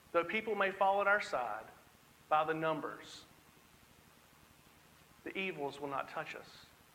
Though people may fall at our side by the numbers, the evils will not touch us.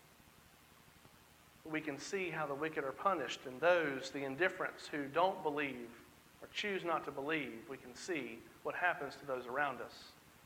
We can see how the wicked are punished, and those, the indifferents who don't believe or choose not to believe, we can see what happens to those around us.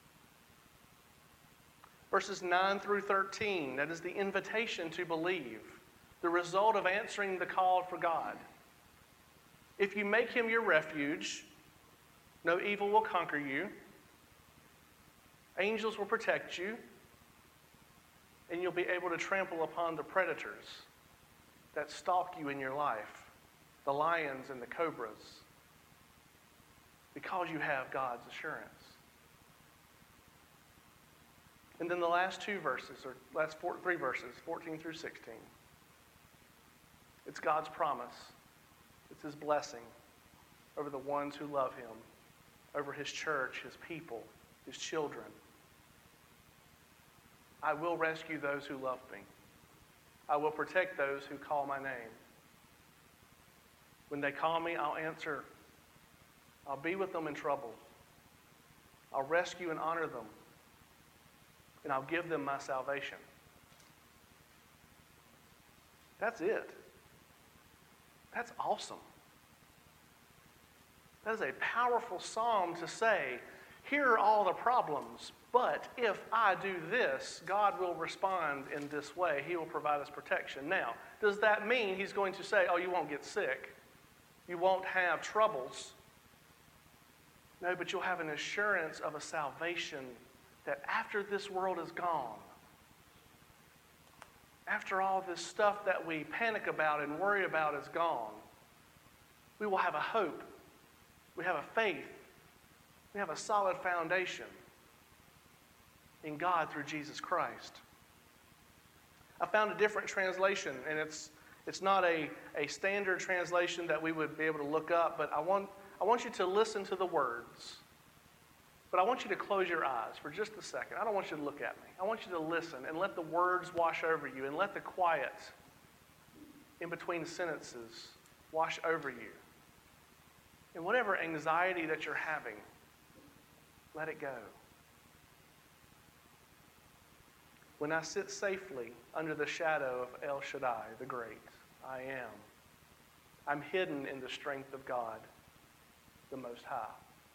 Verses 9 through 13, that is the invitation to believe, the result of answering the call for God. If you make him your refuge, no evil will conquer you. Angels will protect you, and you'll be able to trample upon the predators that stalk you in your life, the lions and the cobras, because you have God's assurance. And then the last two verses, or three verses, 14 through 16. It's God's promise. It's his blessing over the ones who love him, over his church, his people, his children. I will rescue those who love me. I will protect those who call my name. When they call me, I'll answer. I'll be with them in trouble. I'll rescue and honor them. And I'll give them my salvation. That's it. That's awesome. That is a powerful psalm to say, here are all the problems, but if I do this, God will respond in this way. He will provide us protection. Now, does that mean he's going to say, oh, you won't get sick? You won't have troubles? No, but you'll have an assurance of a salvation that after this world is gone, after all this stuff that we panic about and worry about is gone, we will have a hope. We have a faith. We have a solid foundation in God through Jesus Christ. I found a different translation, and it's not a standard translation that we would be able to look up, but I want you to listen to the words. But I want you to close your eyes for just a second. I don't want you to look at me. I want you to listen and let the words wash over you, and let the quiet in between sentences wash over you. And whatever anxiety that you're having, let it go. When I sit safely under the shadow of El Shaddai, the great, I am. I'm hidden in the strength of God, the Most High.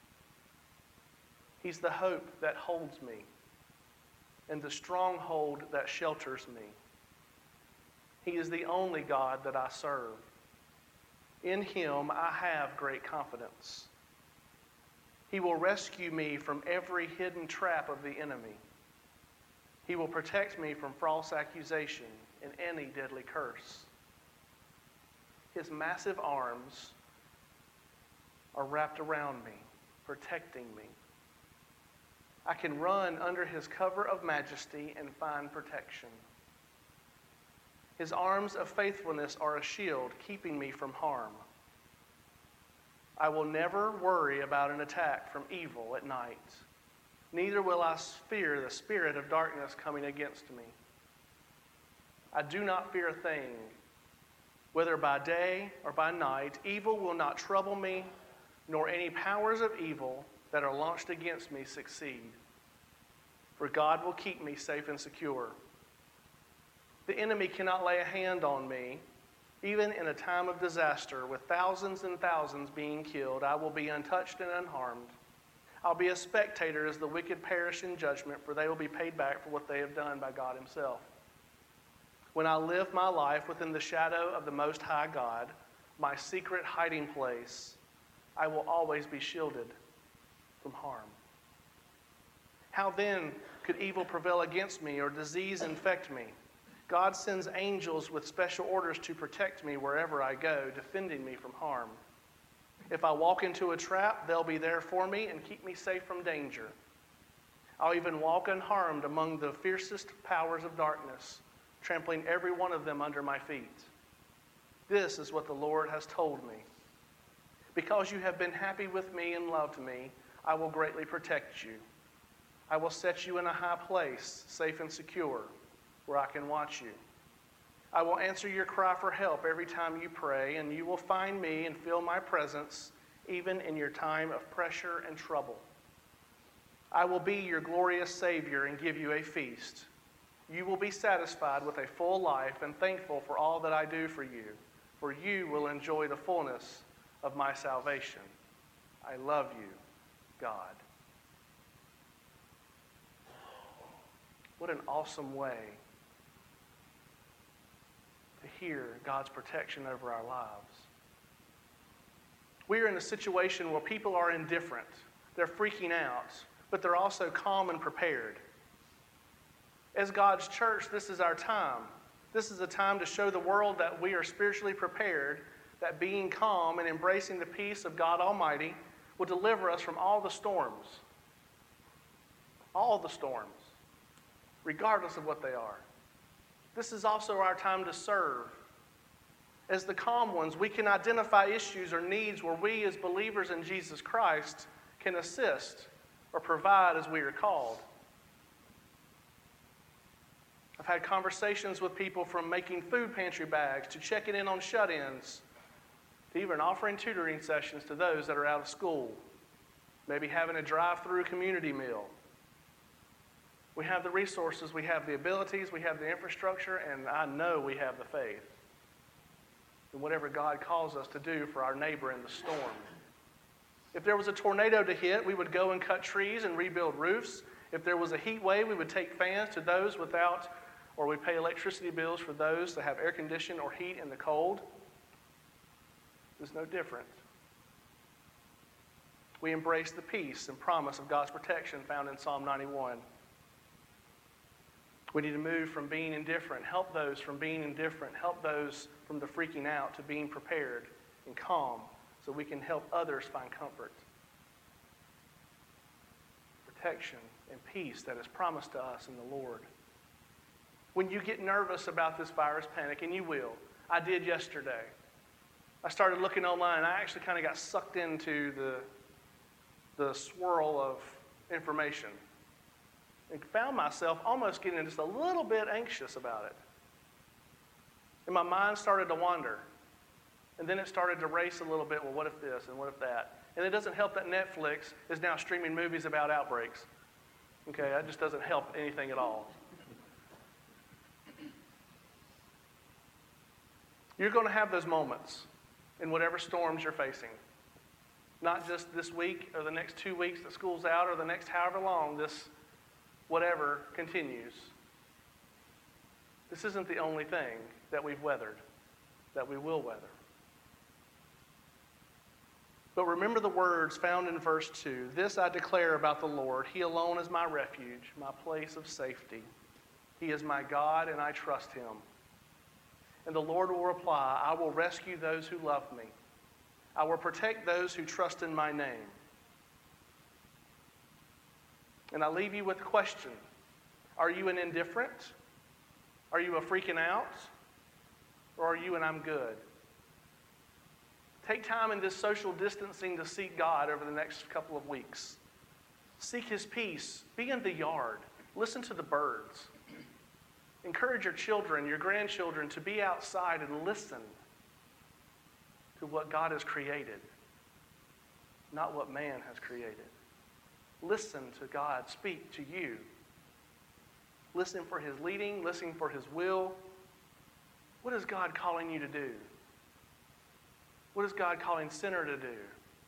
He's the hope that holds me and the stronghold that shelters me. He is the only God that I serve. In him I have great confidence. He will rescue me from every hidden trap of the enemy. He will protect me from false accusation and any deadly curse. His massive arms are wrapped around me, protecting me. I can run under his cover of majesty and find protection. His arms of faithfulness are a shield, keeping me from harm. I will never worry about an attack from evil at night. Neither will I fear the spirit of darkness coming against me. I do not fear a thing. Whether by day or by night, evil will not trouble me, nor any powers of evil that are launched against me succeed. For God will keep me safe and secure. The enemy cannot lay a hand on me. Even in a time of disaster, with thousands and thousands being killed, I will be untouched and unharmed. I'll be a spectator as the wicked perish in judgment, for they will be paid back for what they have done by God himself. When I live my life within the shadow of the Most High God, my secret hiding place, I will always be shielded from harm. How then could evil prevail against me or disease infect me? God sends angels with special orders to protect me wherever I go, defending me from harm. If I walk into a trap, they'll be there for me and keep me safe from danger. I'll even walk unharmed among the fiercest powers of darkness, trampling every one of them under my feet. This is what the Lord has told me. Because you have been happy with me and loved me, I will greatly protect you. I will set you in a high place, safe and secure, where I can watch you. I will answer your cry for help every time you pray, and you will find me and feel my presence even in your time of pressure and trouble. I will be your glorious Savior and give you a feast. You will be satisfied with a full life and thankful for all that I do for you will enjoy the fullness of my salvation. I love you, God. What an awesome way to hear God's protection over our lives. We are in a situation where people are indifferent. They're freaking out, but they're also calm and prepared. As God's church, this is our time. This is a time to show the world that we are spiritually prepared, that being calm and embracing the peace of God Almighty will deliver us from all the storms. All the storms, regardless of what they are. This is also our time to serve. As the calm ones, we can identify issues or needs where we as believers in Jesus Christ can assist or provide as we are called. I've had conversations with people from making food pantry bags to checking in on shut-ins to even offering tutoring sessions to those that are out of school, maybe having a drive-through community meal. We have the resources, we have the abilities, we have the infrastructure, and I know we have the faith in whatever God calls us to do for our neighbor in the storm. If there was a tornado to hit, we would go and cut trees and rebuild roofs. If there was a heat wave, we would take fans to those without, or we'd pay electricity bills for those that have air conditioning or heat in the cold. It's no different. We embrace the peace and promise of God's protection found in Psalm 91. We need to move from being indifferent, help those from being indifferent, help those from the freaking out to being prepared and calm so we can help others find comfort, protection, and peace that is promised to us in the Lord. When you get nervous about this virus panic, and you will, I did yesterday, I started looking online and I actually kind of got sucked into the swirl of information and found myself almost getting just a little bit anxious about it. And my mind started to wander. And then it started to race a little bit. Well, what if this and what if that? And it doesn't help that Netflix is now streaming movies about outbreaks. Okay, that just doesn't help anything at all. You're going to have those moments in whatever storms you're facing. Not just this week or the next 2 weeks that school's out or the next however long this whatever continues. This isn't the only thing that we've weathered, that we will weather. But remember the words found in verse 2. This I declare about the Lord. He alone is my refuge, my place of safety. He is my God, and I trust him. And the Lord will reply, I will rescue those who love me. I will protect those who trust in my name. And I leave you with a question. Are you an indifferent? Are you a freaking out? Or are you an I'm good? Take time in this social distancing to seek God over the next couple of weeks. Seek his peace. Be in the yard. Listen to the birds. Encourage your children, your grandchildren to be outside and listen to what God has created, not what man has created. Listen to God speak to you. Listen for his leading, listen for his will. What is God calling you to do? What is God calling Sinner to do?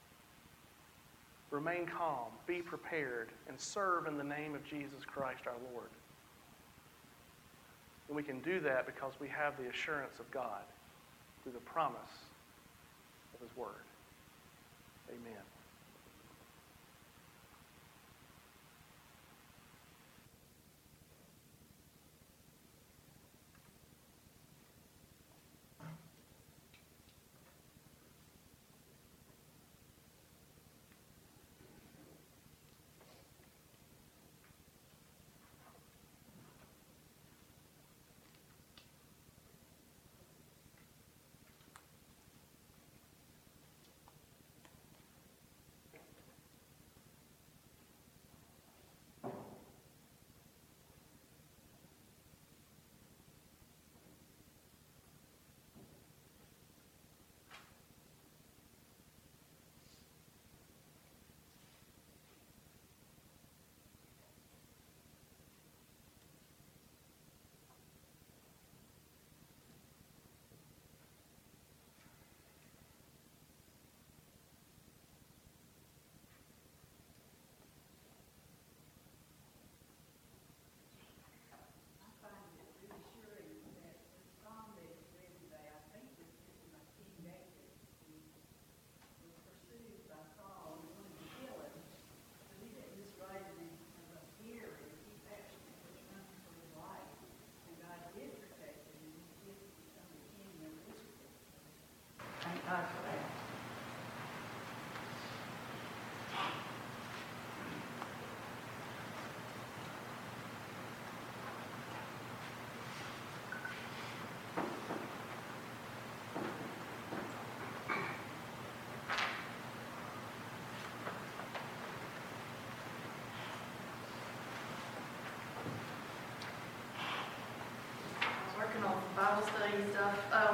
Remain calm, be prepared, and serve in the name of Jesus Christ our Lord. And we can do that because we have the assurance of God through the promise of his word. Amen.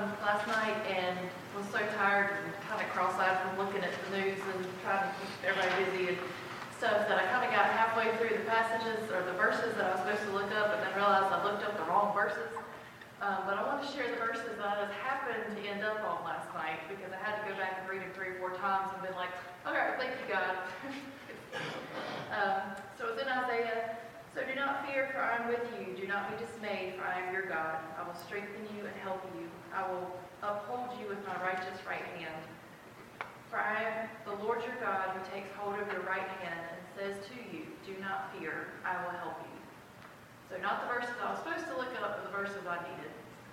last night and was so tired and kind of cross-eyed from looking at the news and trying to keep everybody busy and stuff that I kind of got halfway through the passages or the verses that I was supposed to look up and then realized I looked up the wrong verses. But I want to share the verses that I just happened to end up on last night because I had to go back and read them 3 or 4 times and been like, okay, thank you, God. So it's in Isaiah. So do not fear, for I am with you. Do not be dismayed, for I am your God. I will strengthen you and help you. I will uphold you with my righteous right hand. For I am the Lord your God who takes hold of your right hand and says to you, do not fear, I will help you. So not the verses I was supposed to look up, but the verses I needed.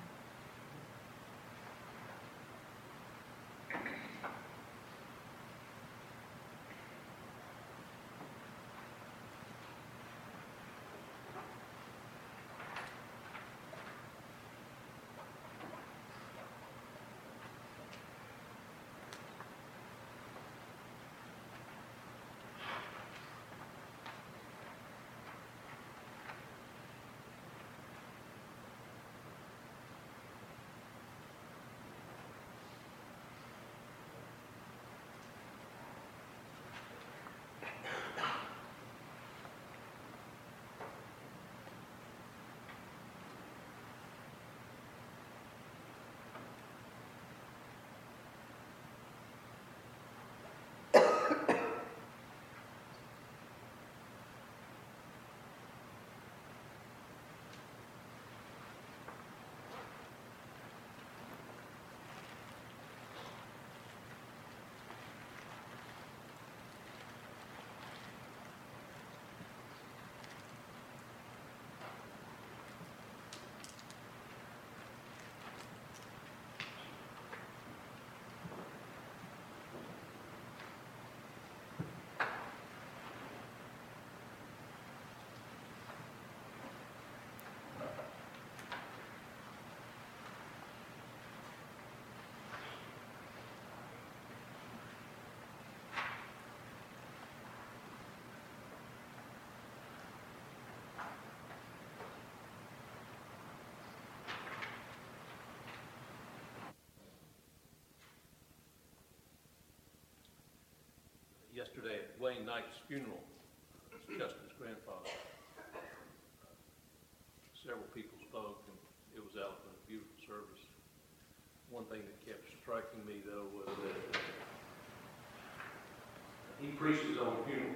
Yesterday at Wayne Knight's funeral, Justin's grandfather, several people spoke, and it was eloquent, a beautiful service. One thing that kept striking me, though, was that he preached his own funeral.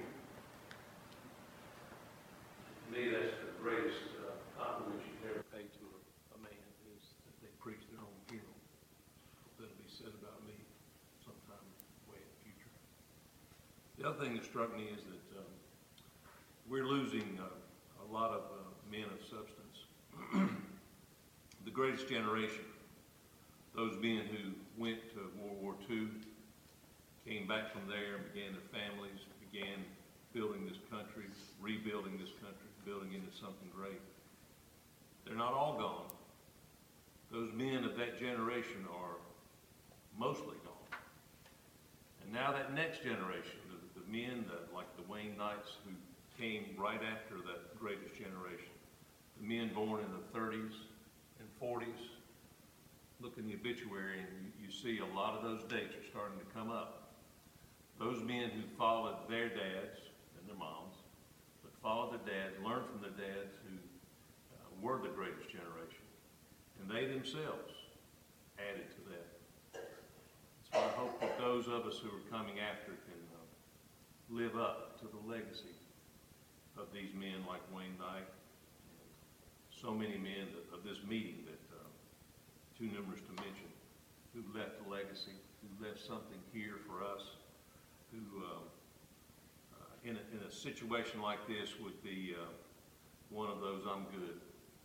To me, that's the greatest compliment you can ever pay to a man, is that they preach their own funeral. That'll be said about me sometime way in the future. The other thing that struck me is that we're losing a lot of men of substance. The greatest generation, those men who went to World War II, came back from there and began their families, began building this country, rebuilding this country, building into something great. They're not all gone. Those men of that generation are mostly gone. And now that next generation, the men like the Wayne Knights who came right after that greatest generation, the men born in the 30s and 40s, look in the obituary and you see a lot of those dates are starting to come up. Those men who followed their dads and their moms, but followed their dads, learned from their dads who were the greatest generation, and they themselves added to that. So I hope that those of us who are coming after can live up to the legacy of these men like Wayne Knight, and so many men of this meeting that too numerous to mention, who left a legacy, who left something here for us, who in a situation like this would be one of those, I'm good.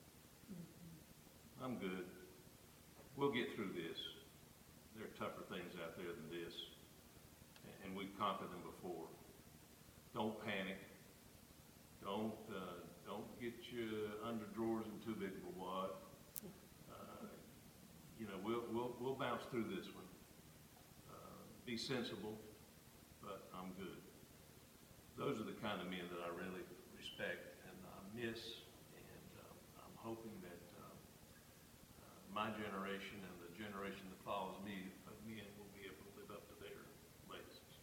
I'm good. We'll get through this. There are tougher things out there than this, and we've conquered them before. Don't panic. Don't get your underdrawers in too big of a wad. We'll bounce through this one. Be sensible, but I'm good. Those are the kind of men that I really respect and miss, and I'm hoping that my generation and the generation generation that follows me, again, will be able to live up to their legacies.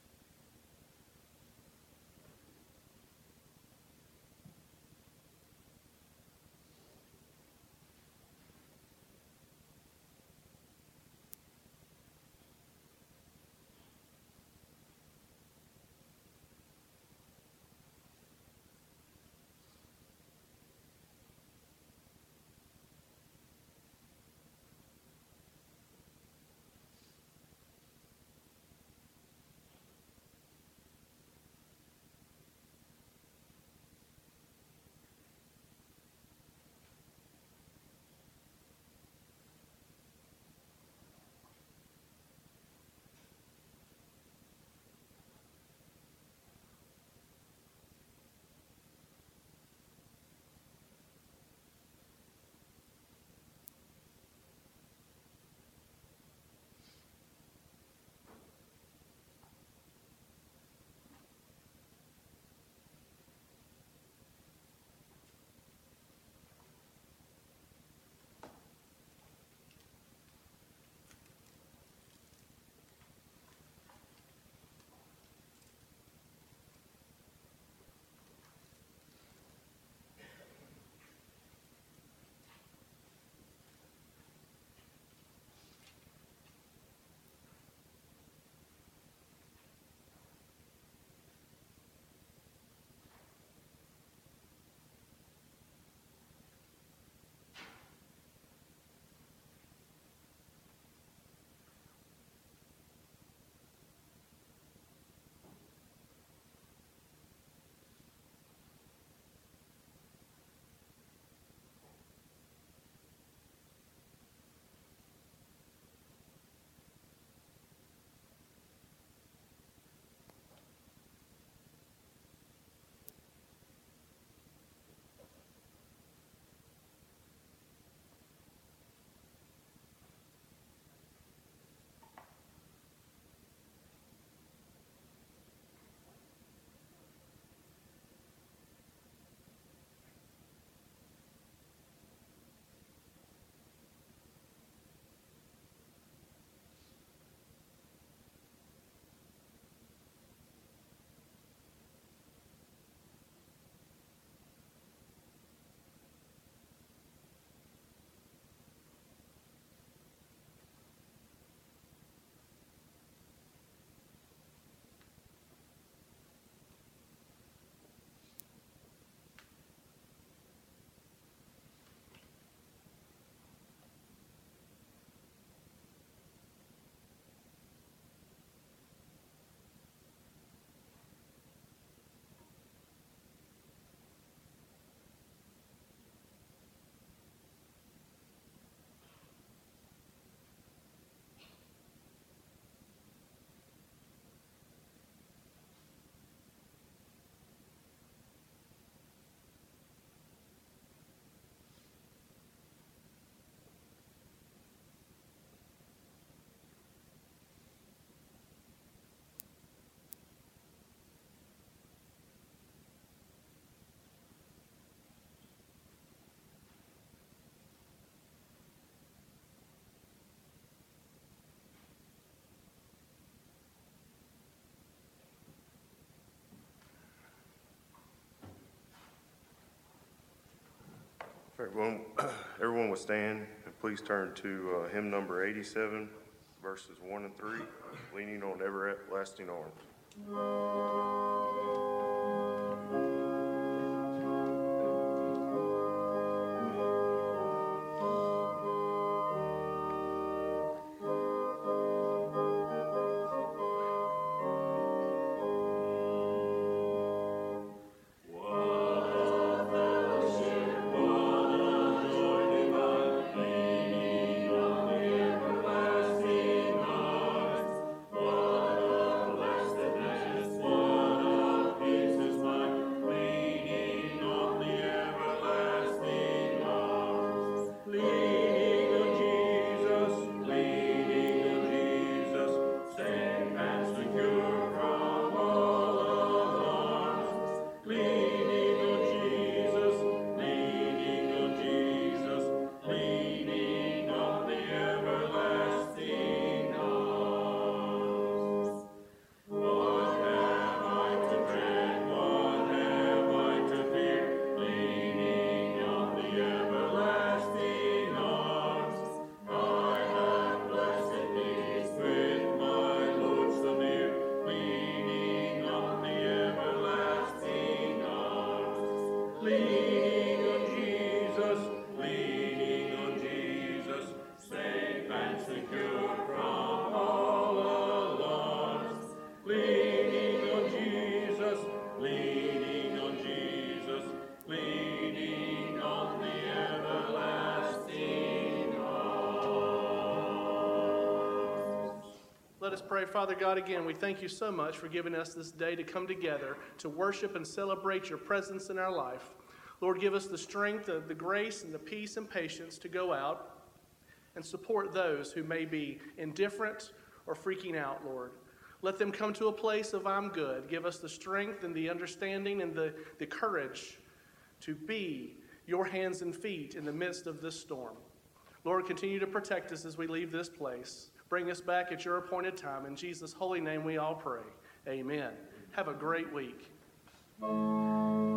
Everyone, everyone will stand and please turn to hymn number 87, verses 1 and 3, Leaning on Everlasting Arms. What a blessedness, what a Let's pray. Father God, again, we thank you so much for giving us this day to come together to worship and celebrate your presence in our life. Lord, give us the strength, the grace, and the peace and patience to go out and support those who may be indifferent or freaking out, Lord. Let them come to a place of I'm good. Give us the strength and the understanding and the courage to be your hands and feet in the midst of this storm. Lord, continue to protect us as we leave this place. Bring us back at your appointed time. In Jesus' holy name we all pray. Amen. Have a great week.